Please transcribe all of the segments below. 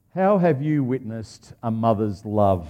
How have you witnessed a mother's love?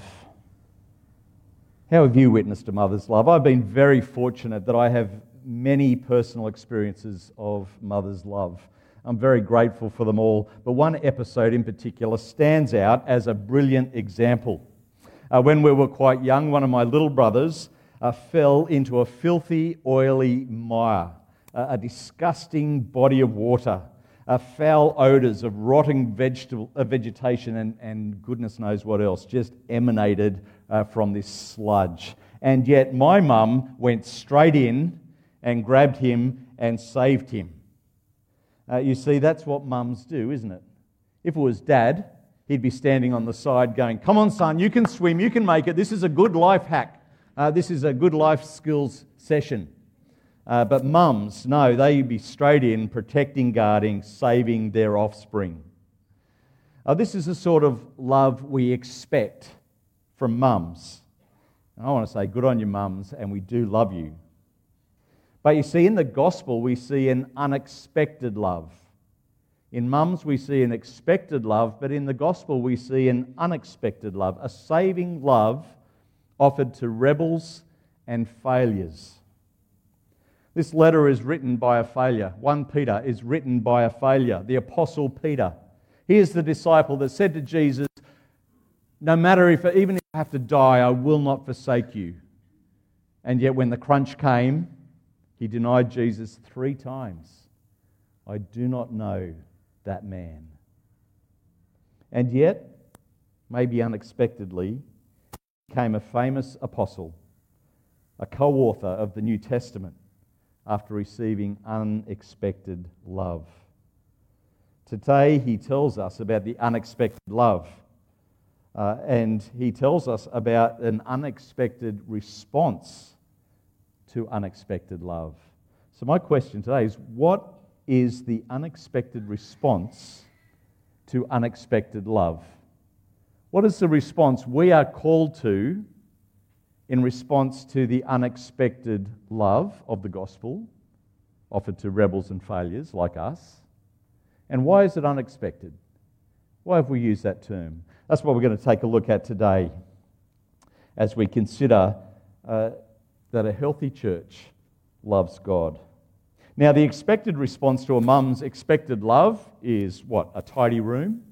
How have you witnessed a mother's love? I've been very fortunate that I have many personal experiences of mother's love. I'm very grateful for them all, but one episode in particular stands out as a brilliant example. When we were quite young, one of my little brothers fell into a filthy, oily mire, a disgusting body of water. Foul odours of rotting vegetation and goodness knows what else just emanated from this sludge. And yet my mum went straight in and grabbed him and saved him. You see, that's what mums do, isn't it? If it was Dad, he'd be standing on the side going, "Come on, son, you can swim, you can make it. This is a good life hack. This is a good life skills session." But mums, no, they'd be straight in, protecting, guarding, saving their offspring. This is the sort of love we expect from mums. And I want to say, good on you, mums, and we do love you. But you see, in the gospel, we see an unexpected love. In mums, we see an expected love, but in the gospel, we see an unexpected love, a saving love offered to rebels and failures. This letter is written by a failure. 1 Peter is written by a failure, the Apostle Peter. He is the disciple that said to Jesus, "No matter even if I have to die, I will not forsake you." And yet when the crunch came, he denied Jesus 3 times. "I do not know that man." And yet, maybe unexpectedly, became a famous apostle, a co-author of the New Testament, after receiving unexpected love. Today he tells us about the unexpected love, and he tells us about an unexpected response to unexpected love. So my question today is, what is the unexpected response to unexpected love? What is the response we are called to in response to the unexpected love of the gospel offered to rebels and failures like us? And why is it unexpected? Why have we used that term? That's what we're going to take a look at today as we consider that a healthy church loves God. Now, the expected response to a mum's expected love is what? A tidy room,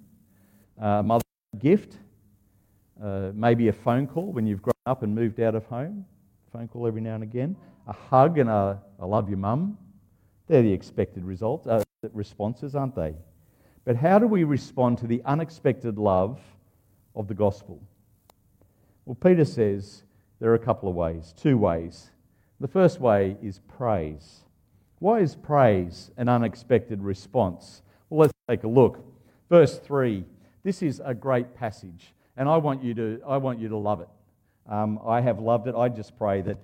a mother's gift, maybe a phone call when you've grown up and moved out of home, phone call every now and again, a hug and a "I love you, mum." They're the expected responses, aren't they? But how do we respond to the unexpected love of the gospel? Well, Peter says there are a couple of ways, 2 ways. The first way is praise. Why is praise an unexpected response? Well, let's take a look. Verse 3. This is a great passage, and I want you to love it. I have loved it. I just pray that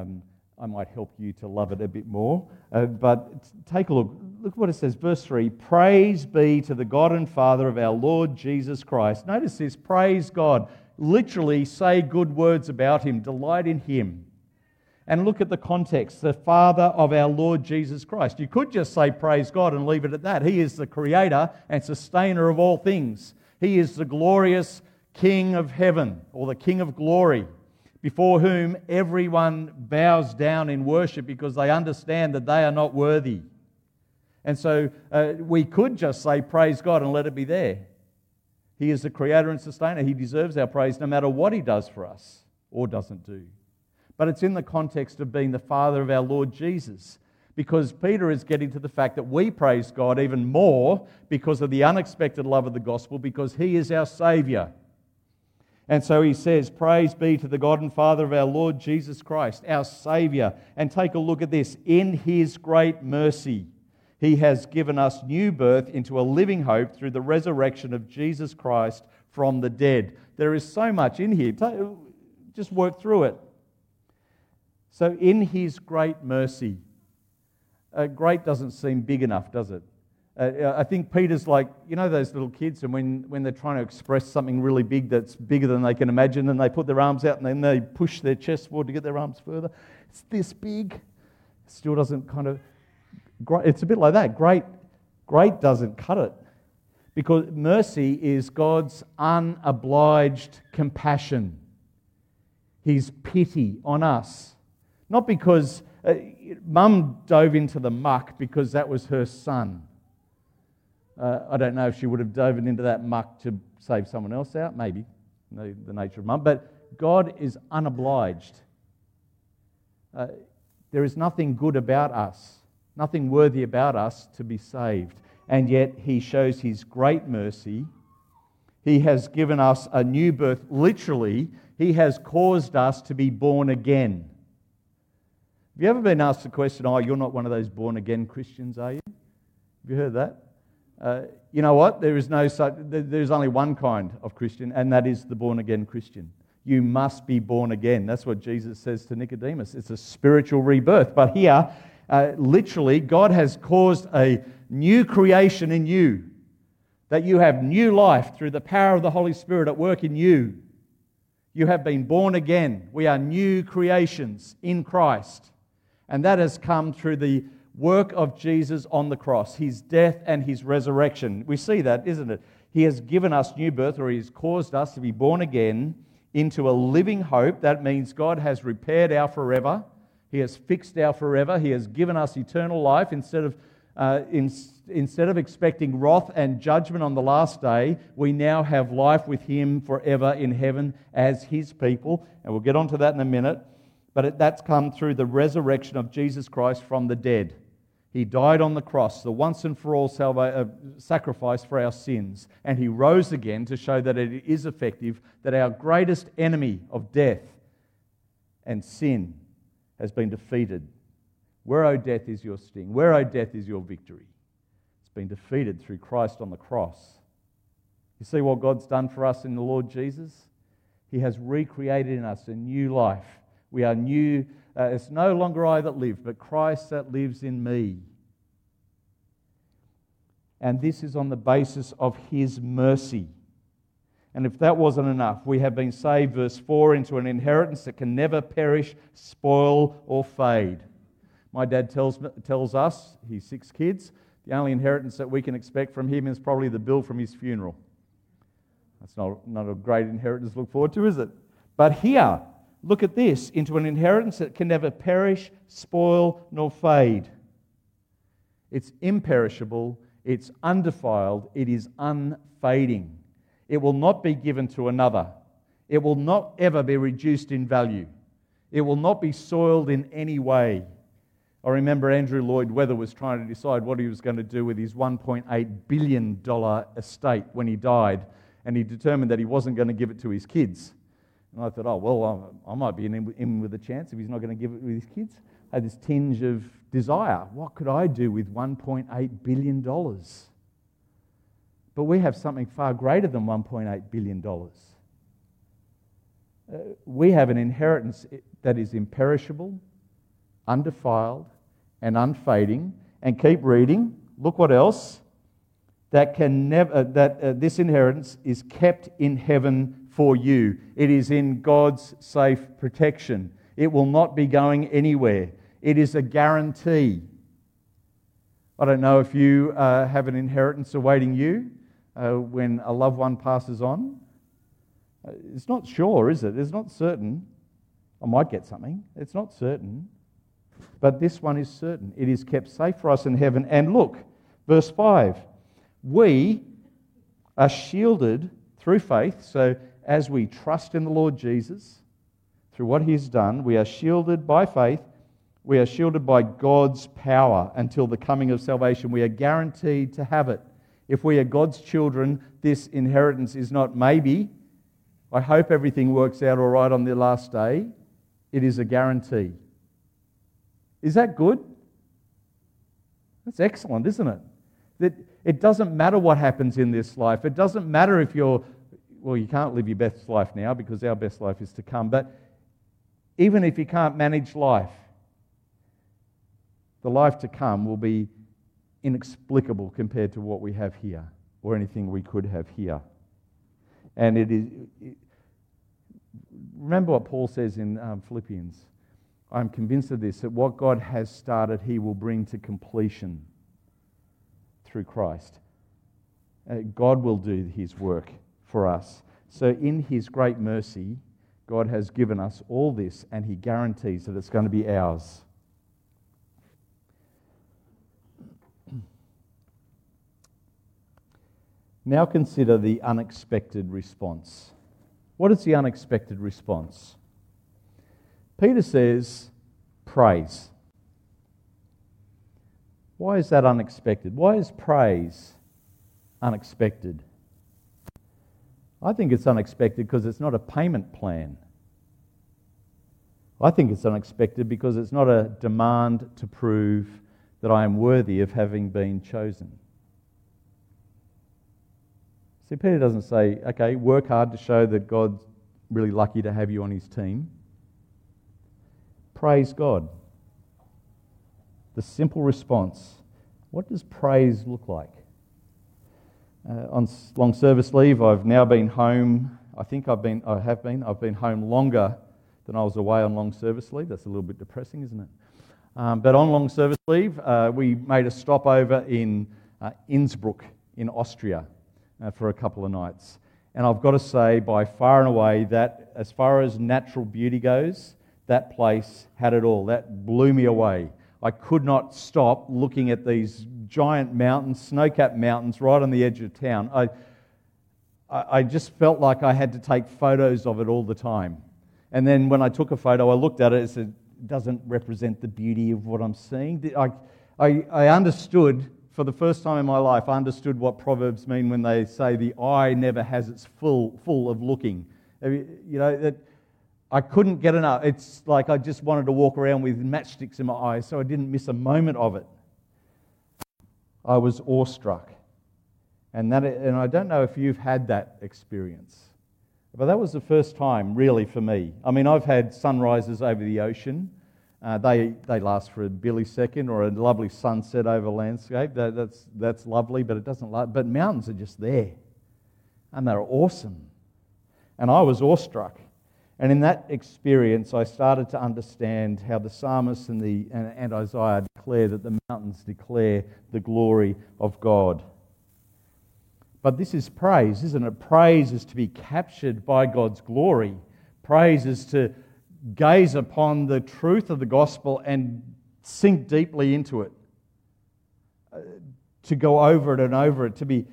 I might help you to love it a bit more. But take a look. Look what it says, verse 3. "Praise be to the God and Father of our Lord Jesus Christ." Notice this, praise God. Literally say good words about Him, delight in Him. And look at the context, the Father of our Lord Jesus Christ. You could just say praise God and leave it at that. He is the creator and sustainer of all things. He is the glorious King of heaven, or the King of glory, before whom everyone bows down in worship because they understand that they are not worthy. And so we could just say praise God and let it be there. He is the creator and sustainer. He deserves our praise no matter what He does for us or doesn't do. But it's in the context of being the Father of our Lord Jesus, because Peter is getting to the fact that we praise God even more because of the unexpected love of the gospel, because He is our Saviour. And so he says, "Praise be to the God and Father of our Lord Jesus Christ, our Saviour." And take a look at this. "In His great mercy, He has given us new birth into a living hope through the resurrection of Jesus Christ from the dead." There is so much in here. Just work through it. So, in His great mercy. Great doesn't seem big enough, does it? I think Peter's like, you know those little kids, and when they're trying to express something really big that's bigger than they can imagine, and they put their arms out and then they push their chest forward to get their arms further. It's this big. It still doesn't kind of... It's a bit like that. Great doesn't cut it. Because mercy is God's unobliged compassion, His pity on us. Not because Mum dove into the muck because that was her son. I don't know if she would have dove into that muck to save someone else out, maybe, the nature of Mum. But God is unobliged. There is nothing good about us, nothing worthy about us to be saved. And yet He shows His great mercy. He has given us a new birth. Literally, He has caused us to be born again. Have you ever been asked the question, you're not one of those born-again Christians, are you? Have you heard that? You know what? There's only one kind of Christian, and that is the born-again Christian. You must be born again. That's what Jesus says to Nicodemus. It's a spiritual rebirth. But here, literally, God has caused a new creation in you, that you have new life through the power of the Holy Spirit at work in you. You have been born again. We are new creations in Christ. And that has come through the work of Jesus on the cross, His death and His resurrection. We see that, isn't it? He has given us new birth, or He has caused us to be born again into a living hope. That means God has repaired our forever. He has fixed our forever. He has given us eternal life. Instead of expecting wrath and judgment on the last day, we now have life with Him forever in heaven as His people. And we'll get onto that in a minute. But that's come through the resurrection of Jesus Christ from the dead. He died on the cross, the once and for all sacrifice for our sins. And He rose again to show that it is effective, that our greatest enemy of death and sin has been defeated. Where, O death, is your sting? Where, O death, is your victory? It's been defeated through Christ on the cross. You see what God's done for us in the Lord Jesus? He has recreated in us a new life. We are new. It's no longer I that live, but Christ that lives in me. And this is on the basis of His mercy. And if that wasn't enough, we have been saved, verse 4, into an inheritance that can never perish, spoil, or fade. My dad tells us, he's 6 kids, the only inheritance that we can expect from him is probably the bill from his funeral. That's not a great inheritance to look forward to, is it? But here, look at this, into an inheritance that can never perish, spoil, nor fade. It's imperishable, it's undefiled, it is unfading. It will not be given to another. It will not ever be reduced in value. It will not be soiled in any way. I remember Andrew Lloyd Webber was trying to decide what he was going to do with his $1.8 billion estate when he died, and he determined that he wasn't going to give it to his kids. And I thought, I might be in with a chance if he's not going to give it with his kids. I had this tinge of desire. What could I do with $1.8 billion? But we have something far greater than $1.8 billion. We have an inheritance that is imperishable, undefiled, and unfading. And keep reading. Look what else. This inheritance is kept in heaven for you. It is in God's safe protection. It will not be going anywhere. It is a guarantee. I don't know if you have an inheritance awaiting you when a loved one passes on. It's not sure, is it? It's not certain. I might get something. It's not certain. But this one is certain. It is kept safe for us in heaven. And look, verse 5. We are shielded through faith. So as we trust in the Lord Jesus, through what He has done, we are shielded by faith. We are shielded by God's power until the coming of salvation. We are guaranteed to have it. If we are God's children, this inheritance is not maybe. I hope everything works out all right on the last day. It is a guarantee. Is that good? That's excellent, isn't it? It doesn't matter what happens in this life. It doesn't matter if you can't live your best life now because our best life is to come. But even if you can't manage life, the life to come will be inexplicable compared to what we have here or anything we could have here. And remember what Paul says in Philippians. I'm convinced of this, that what God has started, He will bring to completion through Christ. God will do his work for us. So in his great mercy, God has given us all this, and he guarantees that it's going to be ours. Now consider the unexpected response. What is the unexpected response? Peter says, praise. Why is that unexpected? Why is praise unexpected? I think it's unexpected because it's not a payment plan. I think it's unexpected because it's not a demand to prove that I am worthy of having been chosen. See, Peter doesn't say, okay, work hard to show that God's really lucky to have you on his team. Praise God. The simple response. What does praise look like? On long service leave, I've now been home. I've been home longer than I was away on long service leave. That's a little bit depressing, isn't it? But on long service leave, we made a stopover in Innsbruck in Austria for a couple of nights. And I've got to say, by far and away, that as far as natural beauty goes, that place had it all. That blew me away. I could not stop looking at these giant mountains, snow-capped mountains right on the edge of town. I just felt like I had to take photos of it all the time. And then when I took a photo, I looked at it and said, it doesn't represent the beauty of what I'm seeing. I understood, for the first time in my life, I understood what Proverbs mean when they say the eye never has its full of looking. You know, that I couldn't get enough. It's like I just wanted to walk around with matchsticks in my eyes so I didn't miss a moment of it. I was awestruck. And I don't know if you've had that experience, but that was the first time really for me. I mean, I've had sunrises over the ocean. They last for a millisecond, or a lovely sunset over landscape. That's lovely, but it doesn't last. But mountains are just there, and they're awesome. And I was awestruck. And in that experience, I started to understand how the psalmist and Isaiah declare that the mountains declare the glory of God. But this is praise, isn't it? Praise is to be captured by God's glory. Praise is to gaze upon the truth of the gospel and sink deeply into it. To go over it and over it. To be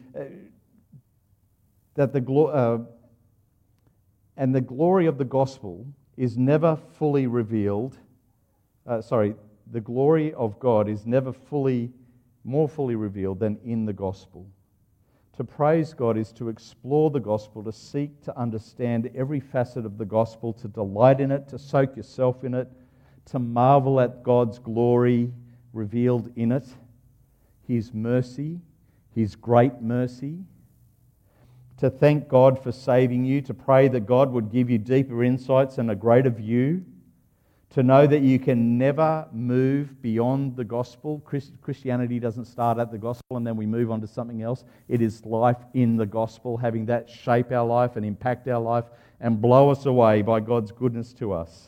and the glory of the gospel is never fully revealed. The glory of God is never more fully revealed than in the gospel. To praise God is to explore the gospel, to seek to understand every facet of the gospel, to delight in it, to soak yourself in it, to marvel at God's glory revealed in it, His mercy, His great mercy, to thank God for saving you, to pray that God would give you deeper insights and a greater view, to know that you can never move beyond the gospel. Christianity doesn't start at the gospel and then we move on to something else. It is life in the gospel, having that shape our life and impact our life and blow us away by God's goodness to us.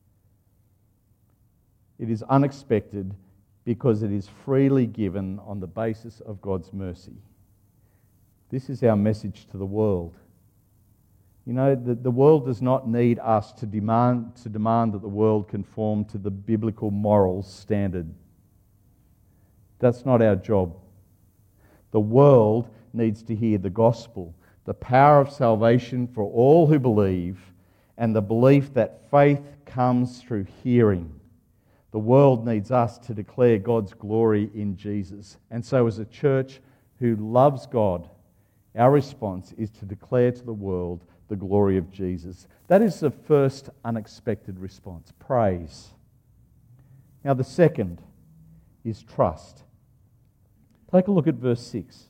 It is unexpected because it is freely given on the basis of God's mercy. This is our message to the world. You know, the world does not need us to demand that the world conform to the biblical morals standard. That's not our job. The world needs to hear the gospel, the power of salvation for all who believe, and the belief that faith comes through hearing. The world needs us to declare God's glory in Jesus. And so as a church who loves God, our response is to declare to the world the glory of Jesus. That is the first unexpected response, praise. Now the second is trust. Take a look at verse 6.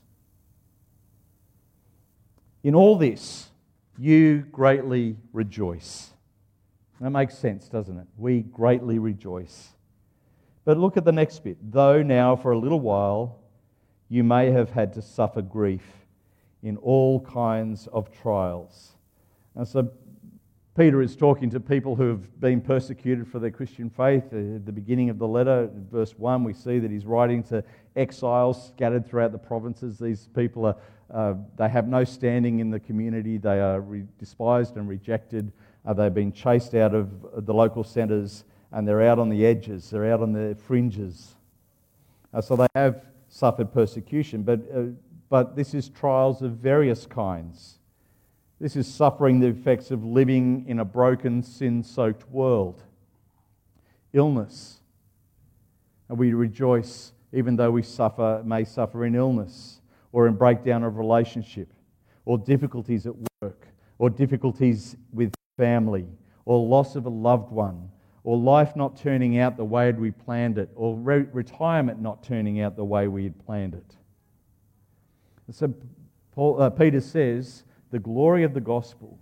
In all this, you greatly rejoice. That makes sense, doesn't it? We greatly rejoice. But look at the next bit. Though now for a little while you may have had to suffer grief in all kinds of trials. And so Peter is talking to people who have been persecuted for their Christian faith. At the beginning of the letter, verse 1, we see that he's writing to exiles scattered throughout the provinces. These people They have no standing in the community. They are despised and rejected. They've been chased out of the local centres, and they're out on the edges. They're out on the fringes. So they have suffered persecution, but this is trials of various kinds. This is suffering the effects of living in a broken, sin-soaked world. Illness. And we rejoice even though we may suffer in illness, or in breakdown of relationship, or difficulties at work, or difficulties with family, or loss of a loved one, or life not turning out the way we planned it, or retirement not turning out the way we had planned it. So Peter says the glory of the gospel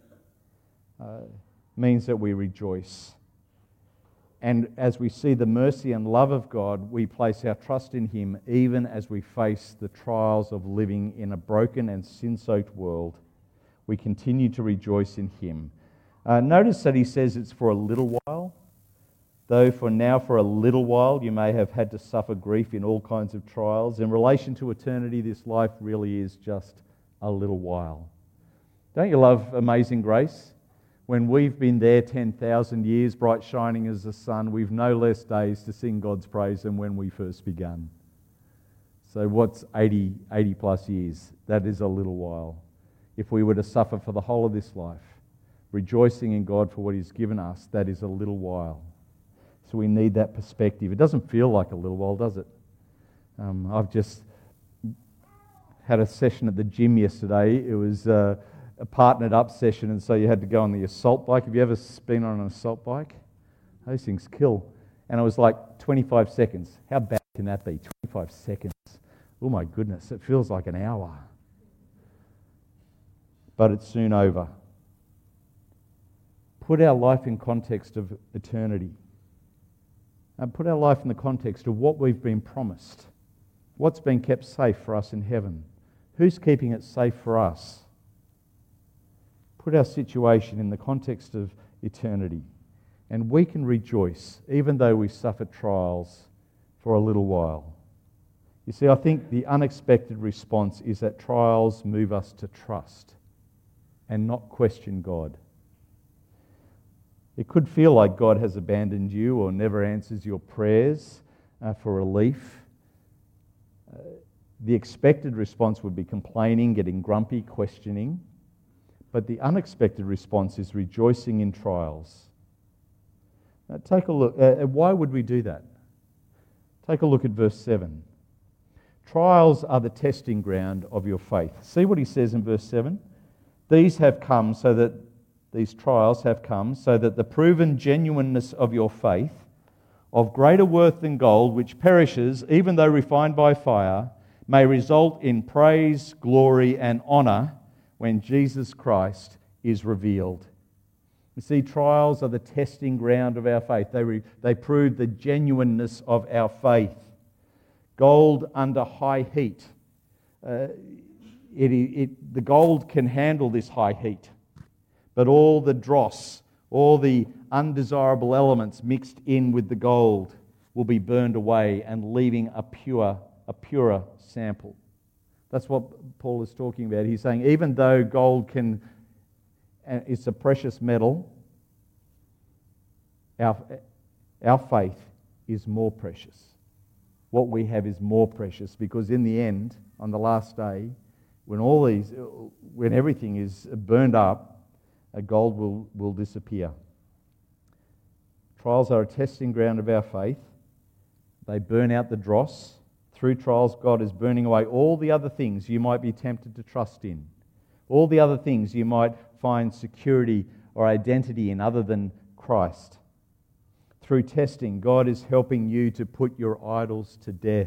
means that we rejoice. And as we see the mercy and love of God, we place our trust in Him even as we face the trials of living in a broken and sin-soaked world. We continue to rejoice in Him. Notice that he says it's for a little while. Though for a little while, you may have had to suffer grief in all kinds of trials. In relation to eternity, this life really is just a little while. Don't you love Amazing Grace? When we've been there 10,000 years, bright shining as the sun, we've no less days to sing God's praise than when we first began. So what's 80 plus years? That is a little while. If we were to suffer for the whole of this life, rejoicing in God for what He's given us, that is a little while. So we need that perspective. It doesn't feel like a little while, does it? I've just had a session at the gym yesterday. It was a partnered up session, and so you had to go on the assault bike. Have you ever been on an assault bike? Those things kill. And it was like 25 seconds. How bad can that be? 25 seconds. Oh my goodness, it feels like an hour. But it's soon over. Put our life in context of eternity. And put our life in the context of what we've been promised. What's been kept safe for us in heaven? Who's keeping it safe for us? Put our situation in the context of eternity, and we can rejoice even though we suffer trials for a little while. You see, I think the unexpected response is that trials move us to trust and not question God. It could feel like God has abandoned you or never answers your prayers for relief. The expected response would be complaining, getting grumpy, questioning. But the unexpected response is rejoicing in trials. Now, take a look. Why would we do that? Take a look at verse 7. Trials are the testing ground of your faith. See what he says in verse 7? These trials have come so that the proven genuineness of your faith, of greater worth than gold, which perishes even though refined by fire, may result in praise, glory, and honour when Jesus Christ is revealed. You see, trials are the testing ground of our faith. They prove the genuineness of our faith. Gold under high heat. The gold can handle this high heat, but all the dross, all the undesirable elements mixed in with the gold will be burned away and leaving a purer sample. That's what Paul is talking about. He's saying even though gold it's a precious metal, our faith is more precious. What we have is more precious, because in the end, on the last day, when everything is burned up, gold will disappear. Trials are a testing ground of our faith. They burn out the dross. Through trials, God is burning away all the other things you might be tempted to trust in, all the other things you might find security or identity in other than Christ. Through testing, God is helping you to put your idols to death.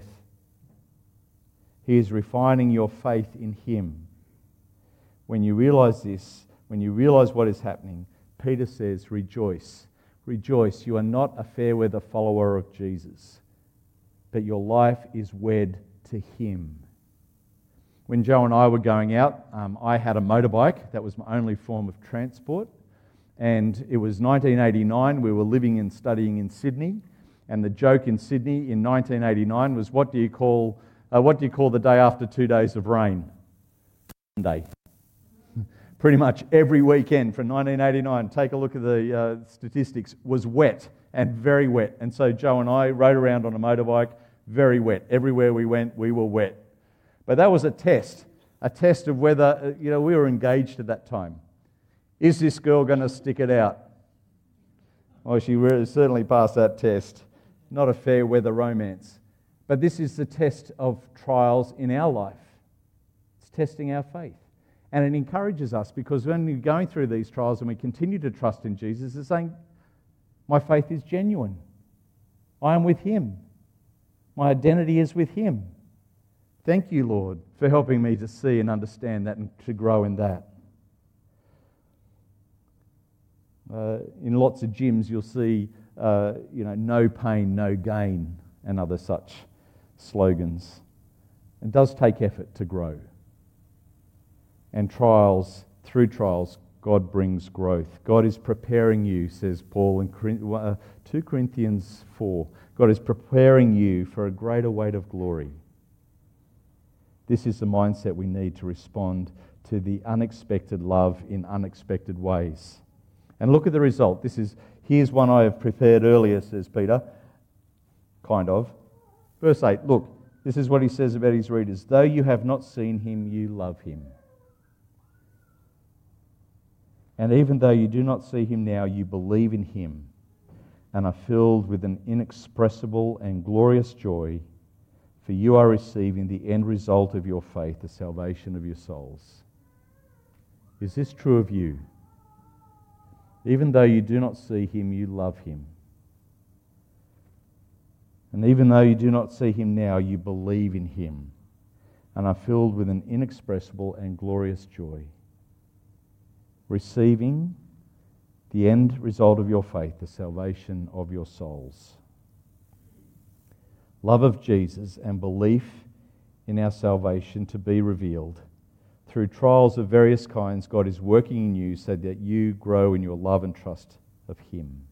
He is refining your faith in Him. When you realize this, when you realize what is happening, Peter says, rejoice. Rejoice. You are not a fair weather follower of Jesus, but your life is wed to Him. When Joe and I were going out, I had a motorbike. That was my only form of transport. And it was 1989. We were living and studying in Sydney. And the joke in Sydney in 1989 was, what do you call the day after 2 days of rain? Sunday. Pretty much every weekend from 1989, take a look at the statistics, was wet and very wet. And so Joe and I rode around on a motorbike, very wet. Everywhere we went, we were wet. But that was a test of whether, we were engaged at that time. Is this girl going to stick it out? Well, she certainly passed that test. Not a fair weather romance. But this is the test of trials in our life. It's testing our faith. And it encourages us, because when we're going through these trials and we continue to trust in Jesus, it's saying, my faith is genuine. I am with Him. My identity is with Him. Thank you, Lord, for helping me to see and understand that and to grow in that. In lots of gyms, you'll see, no pain, no gain, and other such slogans. It does take effort to grow. And through trials, God brings growth. God is preparing you, says Paul in 2 Corinthians 4. God is preparing you for a greater weight of glory. This is the mindset we need to respond to the unexpected love in unexpected ways. And look at the result. Here's one I have prepared earlier, says Peter. Kind of. Verse 8, look, this is what he says about his readers. Though you have not seen Him, you love Him. And even though you do not see Him now, you believe in Him and are filled with an inexpressible and glorious joy, for you are receiving the end result of your faith, the salvation of your souls. Is this true of you? Even though you do not see Him, you love Him. And even though you do not see Him now, you believe in Him and are filled with an inexpressible and glorious joy, receiving the end result of your faith, the salvation of your souls. Love of Jesus and belief in our salvation to be revealed. Through trials of various kinds, God is working in you so that you grow in your love and trust of Him.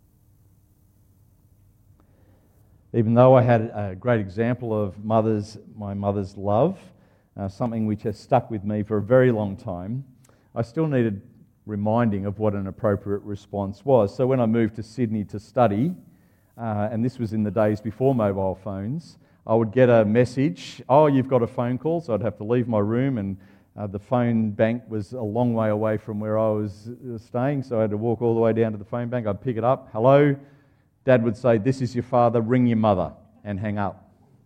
Even though I had a great example of my mother's love, something which has stuck with me for a very long time, I still needed reminding of what an appropriate response was. So when I moved to Sydney to study, and this was in the days before mobile phones, I would get a message, you've got a phone call, so I'd have to leave my room, and the phone bank was a long way away from where I was staying, so I had to walk all the way down to the phone bank. I'd pick it up, hello, Dad would say, this is your father, ring your mother, and hang up.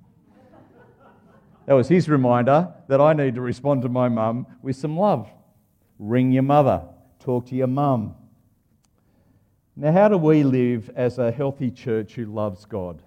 That was his reminder that I need to respond to my mum with some love. Ring your mother. Talk to your mum. Now, how do we live as a healthy church who loves God?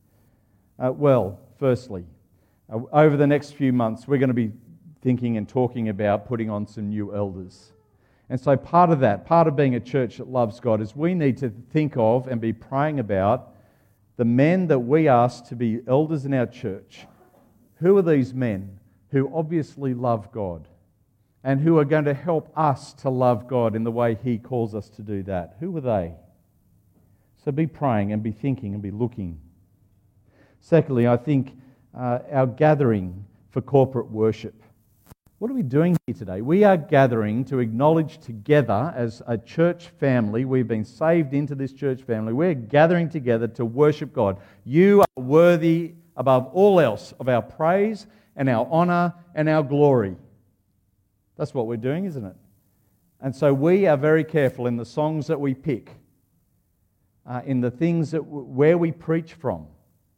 Firstly, over the next few months, we're going to be thinking and talking about putting on some new elders. And so part of being a church that loves God, is we need to think of and be praying about the men that we ask to be elders in our church. Who are these men who obviously love God and who are going to help us to love God in the way He calls us to do that? Who are they? So be praying and be thinking and be looking. Secondly, I think our gathering for corporate worship. What are we doing here today? We are gathering to acknowledge together as a church family. We've been saved into this church family. We're gathering together to worship God. You are worthy above all else of our praise and our honour and our glory. That's what we're doing, isn't it? And so we are very careful in the songs that we pick, in the things where we preach from,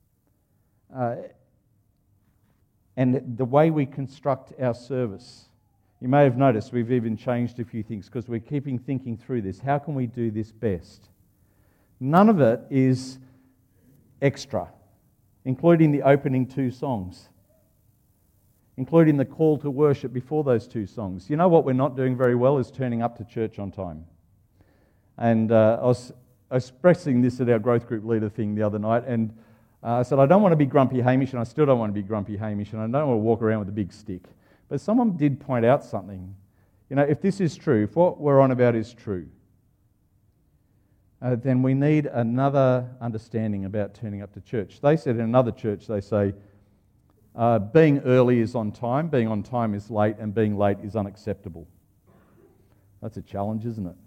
and the way we construct our service. You may have noticed we've even changed a few things because we're keeping thinking through this. How can we do this best? None of it is extra, including the opening two songs, including the call to worship before those two songs. You know what we're not doing very well is turning up to church on time. And I was expressing this at our growth group leader thing the other night, and I said, I don't want to be grumpy Hamish, and I still don't want to be grumpy Hamish, and I don't want to walk around with a big stick. But someone did point out something. You know, if this is true, if what we're on about is true, then we need another understanding about turning up to church. They said in another church, they say, Being early is on time, being on time is late, and being late is unacceptable. That's a challenge, isn't it?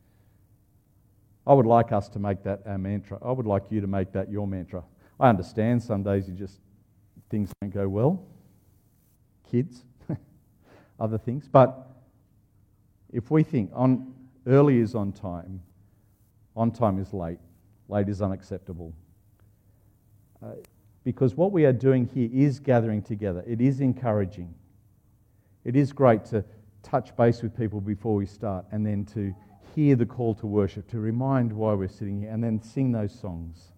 I would like us to make that our mantra. I would like you to make that your mantra. I understand some days things don't go well. Kids, other things. But if we think early is on time is late is unacceptable. Because what we are doing here is gathering together. It is encouraging. It is great to touch base with people before we start and then to hear the call to worship, to remind why we're sitting here and then sing those songs.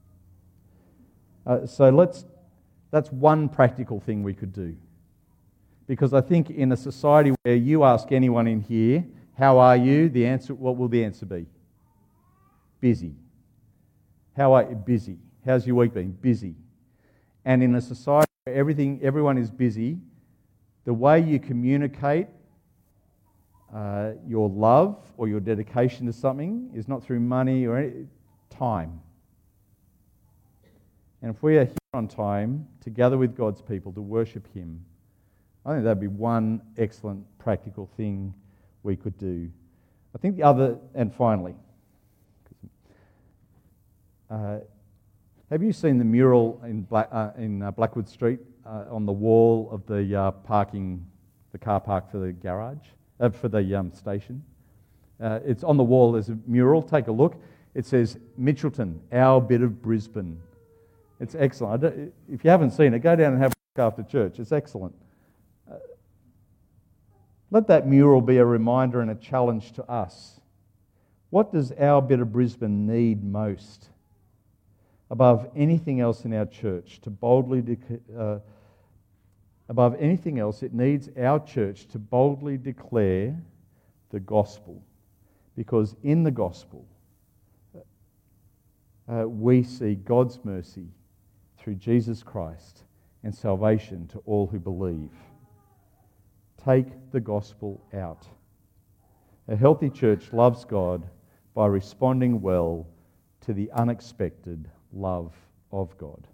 That's one practical thing we could do. Because I think in a society where you ask anyone in here, how are you? What will the answer be? Busy. How are you? Busy. How's your week been? Busy. And in a society where everyone is busy, the way you communicate your love or your dedication to something is not through money or time. And if we are here on time, together with God's people, to worship Him, I think that'd be one excellent practical thing we could do. I think the other, and finally, have you seen the mural in Blackwood Street on the wall of the car park for the garage, for the station? It's on the wall. There's a mural. Take a look. It says, "Mitchelton, our bit of Brisbane." It's excellent. If you haven't seen it, go down and have a look after church. It's excellent. Let that mural be a reminder and a challenge to us. What does our bit of Brisbane need most? Above anything else in our church, above anything else, it needs our church to boldly declare the gospel. Because in the gospel, we see God's mercy through Jesus Christ and salvation to all who believe. Take the gospel out. A healthy church loves God by responding well to the unexpected love of God.